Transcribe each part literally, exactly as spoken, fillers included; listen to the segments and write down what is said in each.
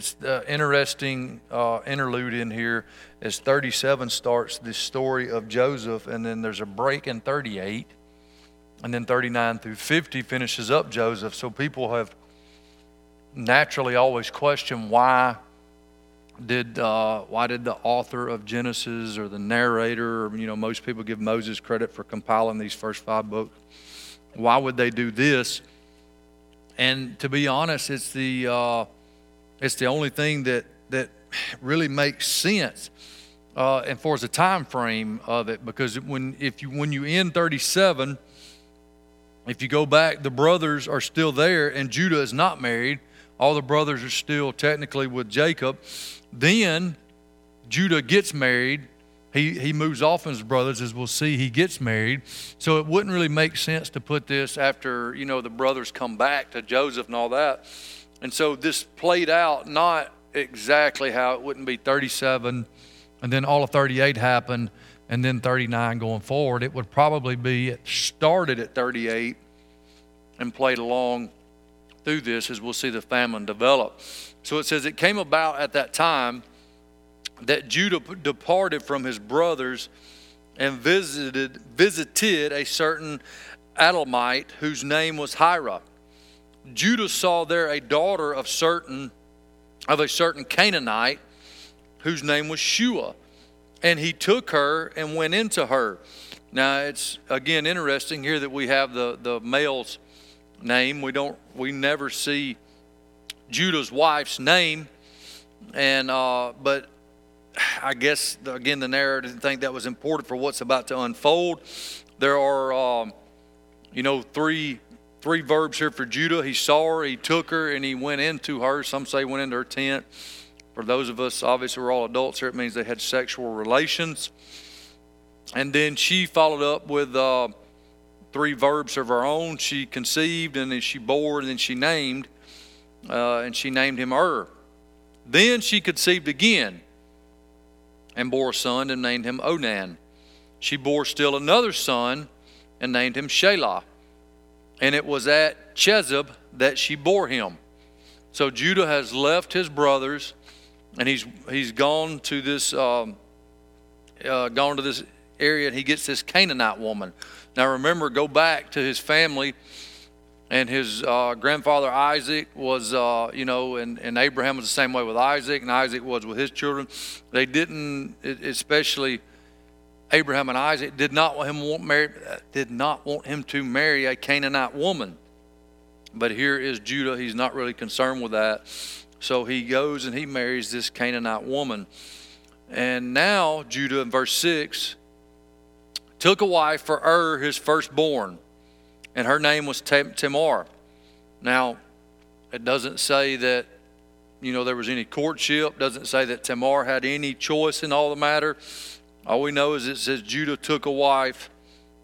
The interesting uh, interlude in here is thirty-seven starts the story of Joseph, and then there's a break in thirty-eight, and then thirty-nine through fifty finishes up Joseph. So people have naturally always questioned why did uh, why did the author of Genesis or the narrator, or, you know, most people give Moses credit for compiling these first five books. Why would they do this? And to be honest, it's the uh, It's the only thing that, that really makes sense, uh, and for the time frame of it, because when if you when you end thirty-seven, if you go back, the brothers are still there, and Judah is not married. All the brothers are still technically with Jacob. Then Judah gets married. He he moves off from his brothers, as we'll see. He gets married, so it wouldn't really make sense to put this after, you know, the brothers come back to Joseph and all that. And so this played out not exactly how it wouldn't be thirty-seven, and then all of thirty-eight happened, and then thirty-nine going forward. It would probably be, it started at thirty-eight and played along through this as we'll see the famine develop. So it says, it came about at that time that Judah departed from his brothers and visited, visited a certain Adullamite whose name was Hira. Judah saw there a daughter of certain of a certain Canaanite whose name was Shua, and he took her and went into her. Now it's again interesting here that we have the the male's name. We don't we never see Judah's wife's name, and uh, but I guess again the narrator didn't think that was important for what's about to unfold. There are um, you know three. Three verbs here for Judah. He saw her, he took her, and he went into her. Some say went into her tent. For those of us, obviously we're all adults here, it means they had sexual relations. And then she followed up with uh, three verbs of her own. She conceived, and then she bore, and then she named. Uh, and she named him Ur. Then she conceived again and bore a son and named him Onan. She bore still another son and named him Shelah. And it was at Chezib that she bore him. So Judah has left his brothers, and he's he's gone to this um, uh, gone to this area, and he gets this Canaanite woman. Now remember, go back to his family, and his uh, grandfather Isaac was, uh, you know, and, and Abraham was the same way with Isaac, and Isaac was with his children. They didn't, especially Abraham and Isaac did not want him want marry, did not want him to marry a Canaanite woman. But here is Judah. He's not really concerned with that. So he goes and he marries this Canaanite woman. And now Judah in verse six took a wife for Ur, his firstborn, and her name was Tamar. Now, it doesn't say that, you know, there was any courtship. Doesn't say that Tamar had any choice in all the matter. All we know is it says Judah took a wife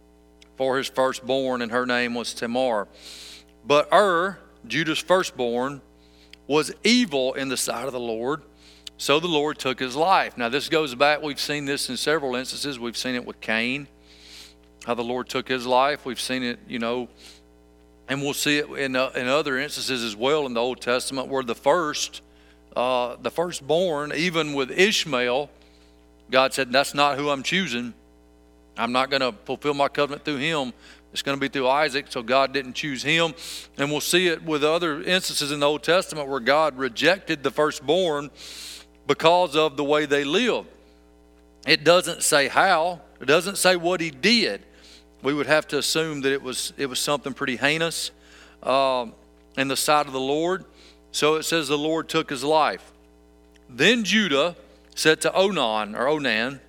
for his firstborn, and her name was Tamar. But Ur, Judah's firstborn, was evil in the sight of the Lord, so the Lord took his life. Now this goes back, we've seen this in several instances. We've seen it with Cain, how the Lord took his life. We've seen it, you know, and we'll see it in, uh, in other instances as well in the Old Testament, where the first, uh, the firstborn, even with Ishmael, God said, that's not who I'm choosing. I'm not going to fulfill my covenant through him. It's going to be through Isaac, so God didn't choose him. And we'll see it with other instances in the Old Testament where God rejected the firstborn because of the way they lived. It doesn't say how. It doesn't say what he did. We would have to assume that it was it was something pretty heinous um, in the sight of the Lord. So it says the Lord took his life. Then Judah said to Onan, or Onan,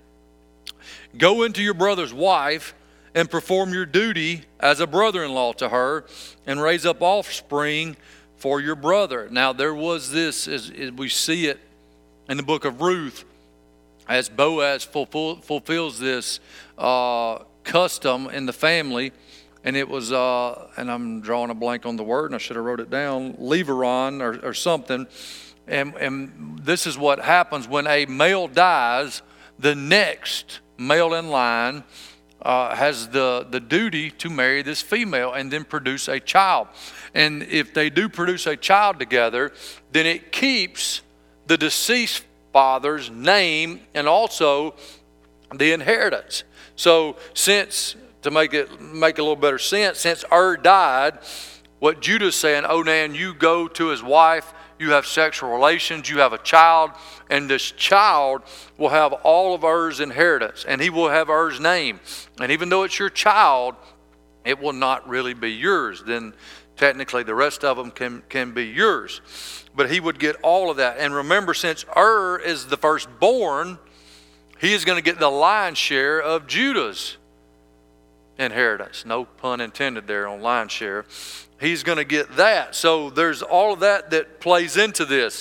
go into your brother's wife and perform your duty as a brother-in-law to her and raise up offspring for your brother. Now there was this, as, as we see it in the book of Ruth, as Boaz fulfill, fulfills this uh, custom in the family, and it was, uh, and I'm drawing a blank on the word, and I should have wrote it down, leveron or, or something. And, and this is what happens when a male dies. The next male in line uh, has the, the duty to marry this female and then produce a child. And if they do produce a child together, then it keeps the deceased father's name and also the inheritance. So since, to make it make a little better sense, since Ur died, what Judah's saying, Onan, you go to his wife, you have sexual relations, you have a child, and this child will have all of Ur's inheritance, and he will have Ur's name. And even though it's your child, it will not really be yours. Then technically the rest of them can, can be yours. But he would get all of that. And remember, since Ur is the firstborn, he is going to get the lion's share of Judah's inheritance. No pun intended there on lion's share. He's going to get that. So there's all of that that plays into this.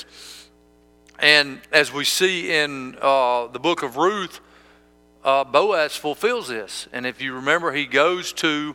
And as we see in uh, the book of Ruth, uh, Boaz fulfills this. And if you remember, he goes to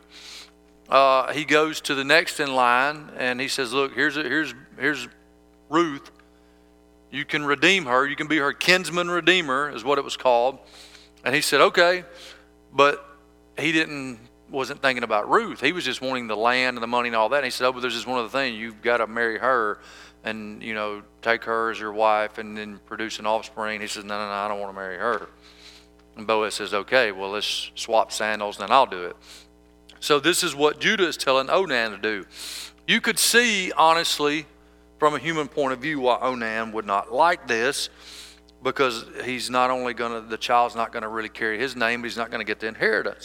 uh, he goes to the next in line, and he says, "Look, here's a, here's here's Ruth. You can redeem her. You can be her kinsman redeemer," is what it was called. And he said, "Okay," but he didn't wasn't thinking about Ruth. He was just wanting the land and the money and all that. And he said, "Oh, but there's just one other thing. You've got to marry her, and you know, take her as your wife, and then produce an offspring." He says, "No, no, no, I don't want to marry her." And Boaz says, "Okay, well, let's swap sandals, and then I'll do it." So this is what Judah is telling Onan to do. You could see, honestly, from a human point of view, why Onan would not like this, because he's not only going to, the child's not going to really carry his name, but he's not going to get the inheritance.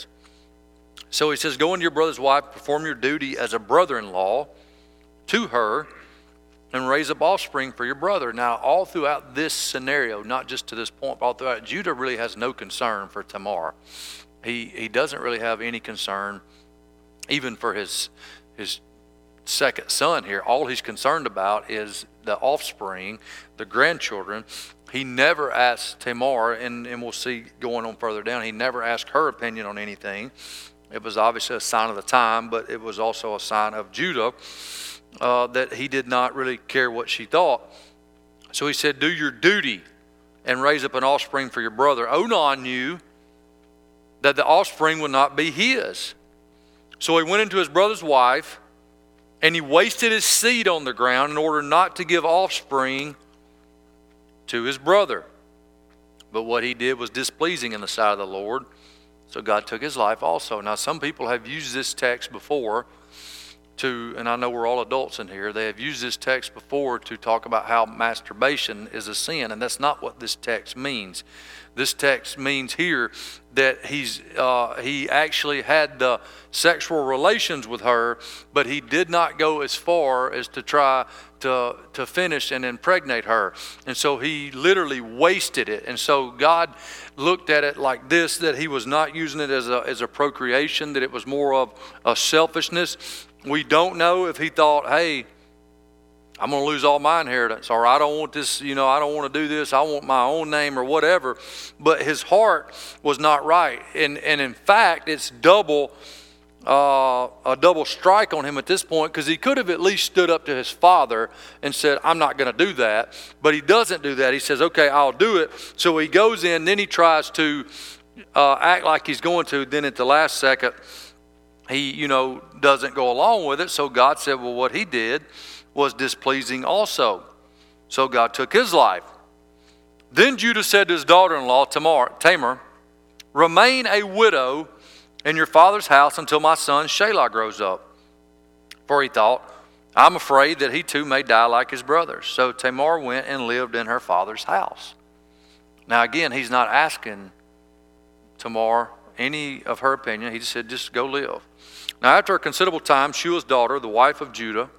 So he says, "Go into your brother's wife, perform your duty as a brother-in-law to her, and raise up offspring for your brother." Now, all throughout this scenario, not just to this point, but all throughout, Judah really has no concern for Tamar. He he doesn't really have any concern, even for his his second son here. All he's concerned about is the offspring, the grandchildren. He never asked Tamar, and, and we'll see going on further down, he never asked her opinion on anything. It was obviously a sign of the time, but it was also a sign of Judah uh, that he did not really care what she thought. So he said, "Do your duty and raise up an offspring for your brother." Onan knew that the offspring would not be his. So he went into his brother's wife, and he wasted his seed on the ground in order not to give offspring to his brother. But what he did was displeasing in the sight of the Lord. So God took his life also. Now, some people have used this text before to, and I know we're all adults in here, they have used this text before to talk about how masturbation is a sin, and that's not what this text means. This text means here that he's uh, he actually had the sexual relations with her, but he did not go as far as to try to to finish and impregnate her. And so he literally wasted it. And so God looked at it like this, that he was not using it as a as a procreation, that it was more of a selfishness. We don't know if he thought, "Hey, I'm going to lose all my inheritance," or "I don't want this, you know, I don't want to do this, I want my own name," or whatever. But his heart was not right. And and in fact, it's double uh, a double strike on him at this point, because he could have at least stood up to his father and said, "I'm not going to do that." But he doesn't do that. He says, "Okay, I'll do it." So he goes in, then he tries to uh, act like he's going to. Then at the last second, he, you know, doesn't go along with it. So God said, well, what he did was displeasing also. So God took his life. Then Judah said to his daughter-in-law, Tamar, Tamar, "Remain a widow in your father's house until my son Shelah grows up." For he thought, "I'm afraid that he too may die like his brothers." So Tamar went and lived in her father's house. Now again, he's not asking Tamar any of her opinion. He just said, just go live. Now after a considerable time, Shua's daughter, the wife of Judah,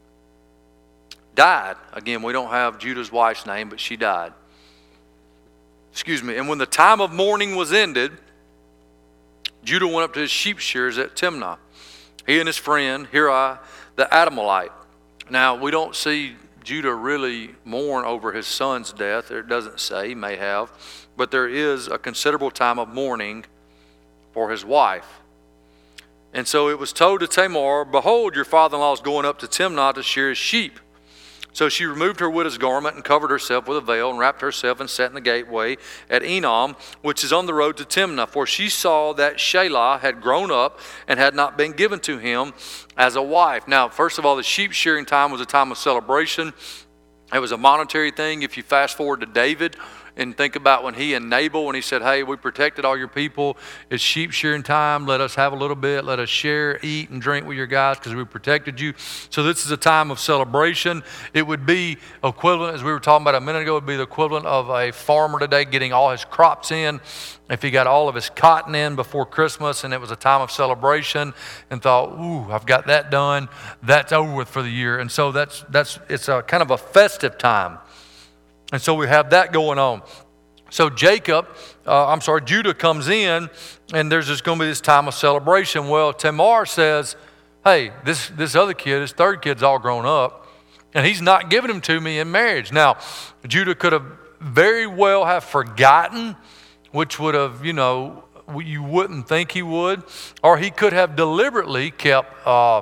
died. Again, we don't have Judah's wife's name, but she died. Excuse me. And when the time of mourning was ended, Judah went up to his sheep shearers at Timnah, he and his friend Hirai the Adammelite. Now, we don't see Judah really mourn over his son's death. It doesn't say, he may have. But there is a considerable time of mourning for his wife. And so it was told to Tamar, "Behold, your father-in-law is going up to Timnah to shear his sheep." So she removed her widow's garment and covered herself with a veil and wrapped herself and sat in the gateway at Enam, which is on the road to Timnah. For she saw that Shelah had grown up and had not been given to him as a wife. Now, first of all, the sheep shearing time was a time of celebration. It was a monetary thing. If you fast forward to David and think about when he and Nabal, when he said, hey, we protected all your people. It's sheep shearing time. Let us have a little bit. Let us share, eat, and drink with your guys because we protected you. So this is a time of celebration. It would be equivalent, as we were talking about a minute ago, it would be the equivalent of a farmer today getting all his crops in. If he got all of his cotton in before Christmas and it was a time of celebration and thought, ooh, I've got that done, that's over with for the year. And so that's, that's it's a kind of a festive time. And so we have that going on. So Jacob, uh, I'm sorry, Judah comes in, and there's just going to be this time of celebration. Well, Tamar says, hey, this, this other kid, his third kid's all grown up, and he's not giving him to me in marriage. Now, Judah could have very well have forgotten, which would have, you know, you wouldn't think he would, or he could have deliberately kept uh,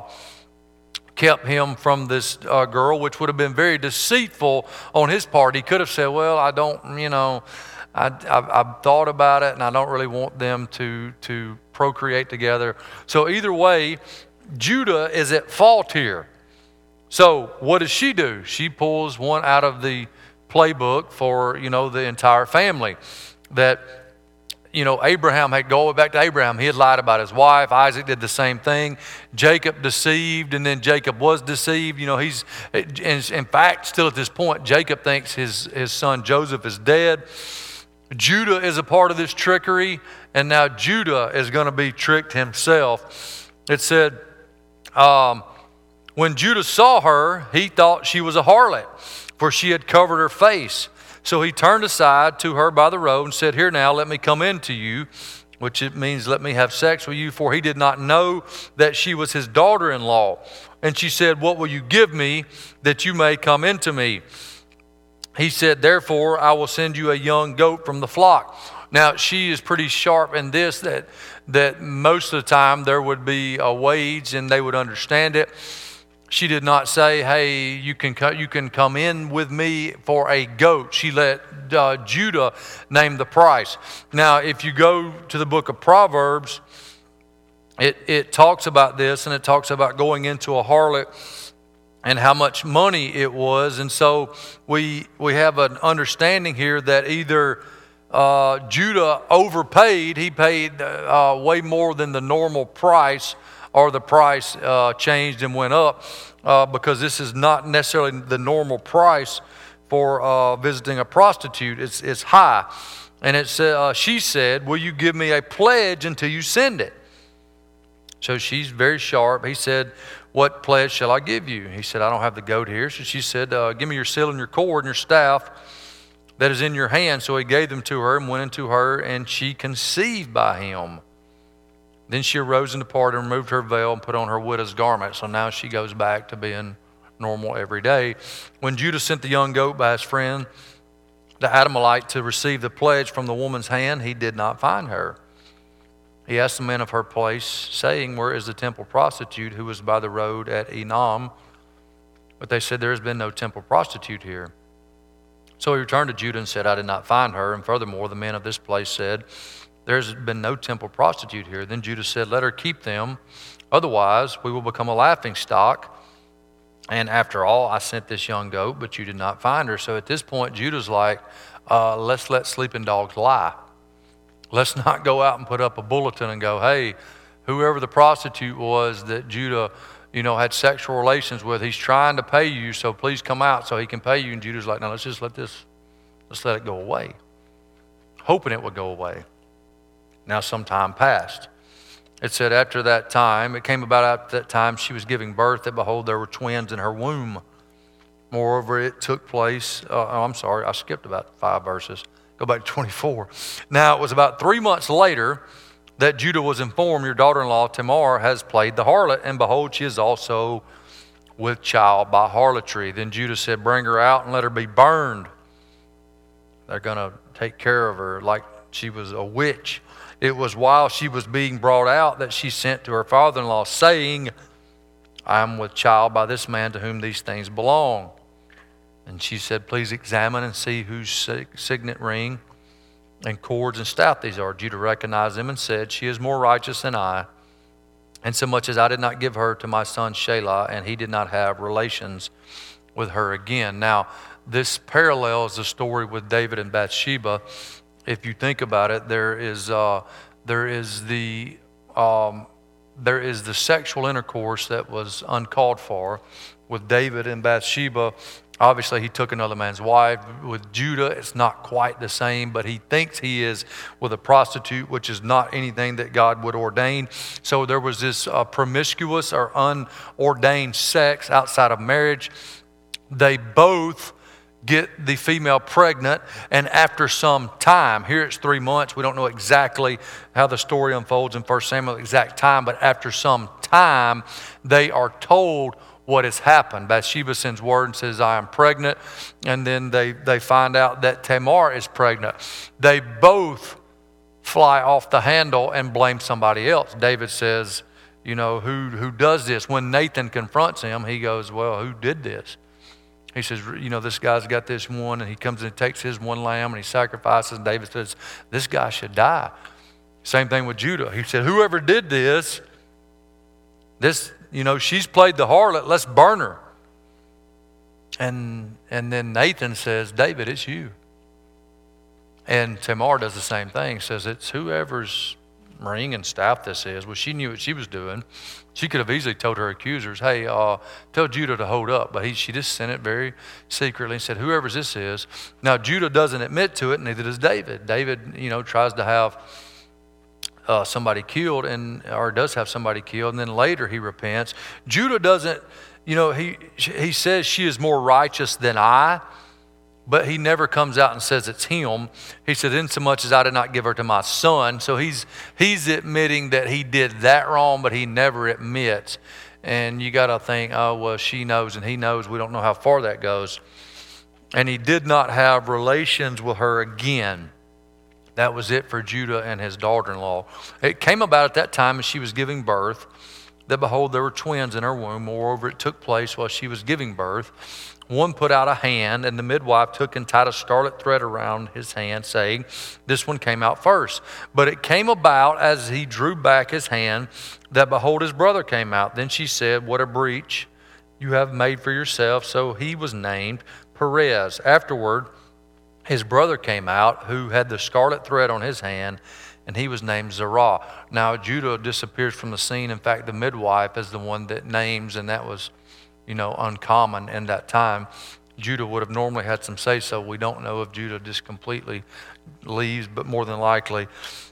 kept him from this uh, girl, which would have been very deceitful on his part. He could have said, well, I don't, you know, I, I've, I've thought about it, and I don't really want them to, to procreate together. So either way, Judah is at fault here. So what does she do? She pulls one out of the playbook for, you know, the entire family. That, you know, Abraham had, going back to Abraham, he had lied about his wife. Isaac did the same thing. Jacob deceived, and then Jacob was deceived. You know, he's, in fact, still at this point, Jacob thinks his, his son Joseph is dead. Judah is a part of this trickery, and now Judah is going to be tricked himself. It said, um, when Judah saw her, he thought she was a harlot, for she had covered her face. So he turned aside to her by the road and said, here now, let me come in to you, which it means let me have sex with you, for he did not know that she was his daughter-in-law. And she said, what will you give me that you may come into me? He said, therefore, I will send you a young goat from the flock. Now, she is pretty sharp in this, that, that most of the time there would be a wage and they would understand it. She did not say, hey, you can you can come in with me for a goat. She let uh, Judah name the price. Now, if you go to the book of Proverbs, it, it talks about this, and it talks about going into a harlot and how much money it was. And so we, we have an understanding here that either uh, Judah overpaid, he paid uh, way more than the normal price, or the price uh, changed and went up, uh, because this is not necessarily the normal price for uh, visiting a prostitute. It's, it's high. And it said, uh, she said, will you give me a pledge until you send it? So she's very sharp. He said, what pledge shall I give you? He said, I don't have the goat here. So she said, uh, give me your seal and your cord and your staff that is in your hand. So he gave them to her and went into her, and she conceived by him. Then she arose and departed and removed her veil and put on her widow's garment. So now she goes back to being normal every day. When Judah sent the young goat by his friend, the Adammelite, to receive the pledge from the woman's hand, he did not find her. He asked the men of her place, saying, where is the temple prostitute who was by the road at Enam? But they said, there has been no temple prostitute here. So he returned to Judah and said, I did not find her. And furthermore, the men of this place said, there's been no temple prostitute here. Then Judah said, let her keep them. Otherwise, we will become a laughing stock. And after all, I sent this young goat, but you did not find her. So at this point, Judah's like, uh, let's let sleeping dogs lie. Let's not go out and put up a bulletin and go, hey, whoever the prostitute was that Judah, you know, had sexual relations with, he's trying to pay you, so please come out so he can pay you. And Judah's like, no, let's just let this, let's let it go away. Hoping it would go away. Now some time passed. It said after that time, it came about after that time, she was giving birth, that behold, there were twins in her womb. Moreover, it took place, uh, oh, I'm sorry, I skipped about five verses. Go back to twenty-four. Now it was about three months later that Judah was informed, your daughter-in-law Tamar has played the harlot, and behold, she is also with child by harlotry. Then Judah said, bring her out and let her be burned. They're going to take care of her like she was a witch. It was while she was being brought out that she sent to her father-in-law, saying, I am with child by this man to whom these things belong. And she said, please examine and see whose signet ring and cords and staff these are. Judah recognized them and said, she is more righteous than I, and so much as I did not give her to my son Shelah, and he did not have relations with her again. Now, this parallels the story with David and Bathsheba. If you think about it, there is uh, there is the um, there is the sexual intercourse that was uncalled for with David and Bathsheba. Obviously, he took another man's wife. With Judah, it's not quite the same, but he thinks he is with a prostitute, which is not anything that God would ordain. So there was this uh, promiscuous or unordained sex outside of marriage. They both get the female pregnant, and after some time, here it's three months. We don't know exactly how the story unfolds in First Samuel, exact time, but after some time, they are told what has happened. Bathsheba sends word and says, I am pregnant. And then they, they find out that Tamar is pregnant. They both fly off the handle and blame somebody else. David says, you know, who, who does this? When Nathan confronts him, he goes, well, who did this? He says, you know, this guy's got this one, and he comes and takes his one lamb and he sacrifices. And David says, this guy should die. Same thing with Judah. He said, whoever did this, this, you know, she's played the harlot, let's burn her. And and then Nathan says, David, it's you. And Tamar does the same thing, says it's whoever's ring and staff this is. Well, she knew what she was doing. She could have easily told her accusers, hey, uh, tell Judah to hold up. But he, she just sent it very secretly and said, whoever's this is. Now, Judah doesn't admit to it, neither does David. David, you know, tries to have Uh, somebody killed, and or does have somebody killed, and then later he repents. Judah doesn't, you know, he he says she is more righteous than I, but he never comes out and says it's him. He said, insomuch as I did not give her to my son. So he's he's admitting that he did that wrong, but he never admits. And you got to think, oh, well, she knows and he knows. We don't know how far that goes. And he did not have relations with her again. That was it for Judah and his daughter-in-law. It came about at that time as she was giving birth, that behold, there were twins in her womb. Moreover, it took place while she was giving birth. One put out a hand, and the midwife took and tied a scarlet thread around his hand, saying, this one came out first. But it came about as he drew back his hand, that behold, his brother came out. Then she said, what a breach you have made for yourself. So he was named Perez. Afterward, his brother came out, who had the scarlet thread on his hand, and he was named Zerah. Now, Judah disappears from the scene. In fact, the midwife is the one that names, and that was, you know, uncommon in that time. Judah would have normally had some say-so. We don't know if Judah just completely leaves, but more than likely,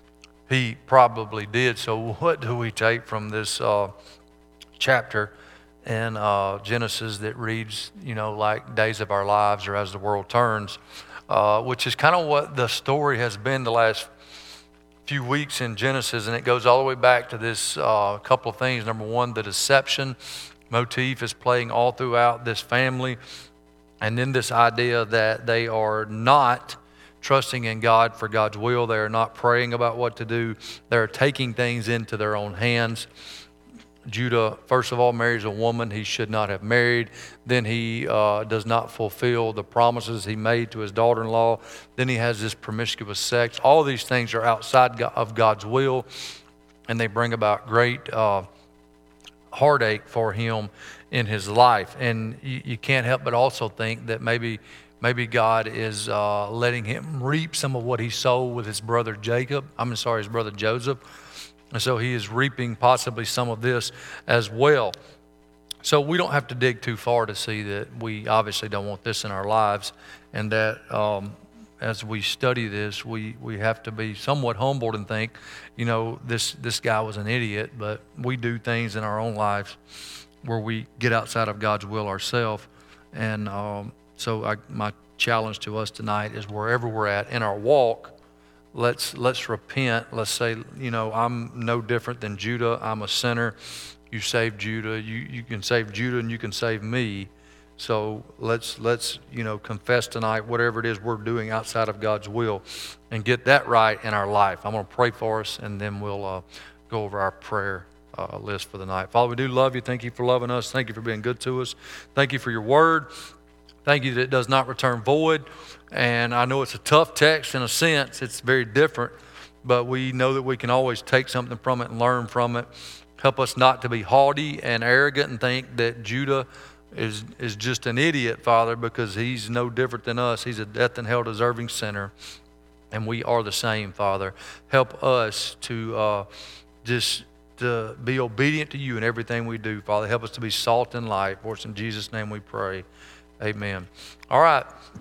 he probably did. So what do we take from this uh, chapter in uh, Genesis that reads, you know, like days of our lives or as the world turns? Uh, which is kind of what the story has been the last few weeks in Genesis, and it goes all the way back to this uh, couple of things. Number one, the deception motif is playing all throughout this family, and then this idea that they are not trusting in God for God's will. They are not praying about what to do. They're taking things into their own hands. Judah, first of all, marries a woman he should not have married. Then he uh, does not fulfill the promises he made to his daughter-in-law. Then he has this promiscuous sex. All these things are outside of God's will, and they bring about great uh, heartache for him in his life. And you, you can't help but also think that maybe maybe God is uh, letting him reap some of what he sowed with his brother Jacob. I'm sorry, his brother Joseph. And so he is reaping possibly some of this as well. So we don't have to dig too far to see that we obviously don't want this in our lives, and that um, as we study this, we, we have to be somewhat humbled and think, you know, this, this guy was an idiot, but we do things in our own lives where we get outside of God's will ourselves. And um, so I, my challenge to us tonight is wherever we're at in our walk, Let's let's repent. Let's say, you know, I'm no different than Judah. I'm a sinner. You saved Judah. You you can save Judah and you can save me. So let's let's you know confess tonight whatever it is we're doing outside of God's will, and get that right in our life. I'm going to pray for us, and then we'll uh, go over our prayer uh, list for the night. Father, we do love you. Thank you for loving us. Thank you for being good to us. Thank you for your word. Thank you that it does not return void. And I know it's a tough text in a sense. It's very different. But we know that we can always take something from it and learn from it. Help us not to be haughty and arrogant and think that Judah is is just an idiot, Father, because he's no different than us. He's a death and hell deserving sinner, and we are the same, Father. Help us to uh, just to be obedient to you in everything we do, Father. Help us to be salt and light. For us in Jesus' name we pray. Amen. All right.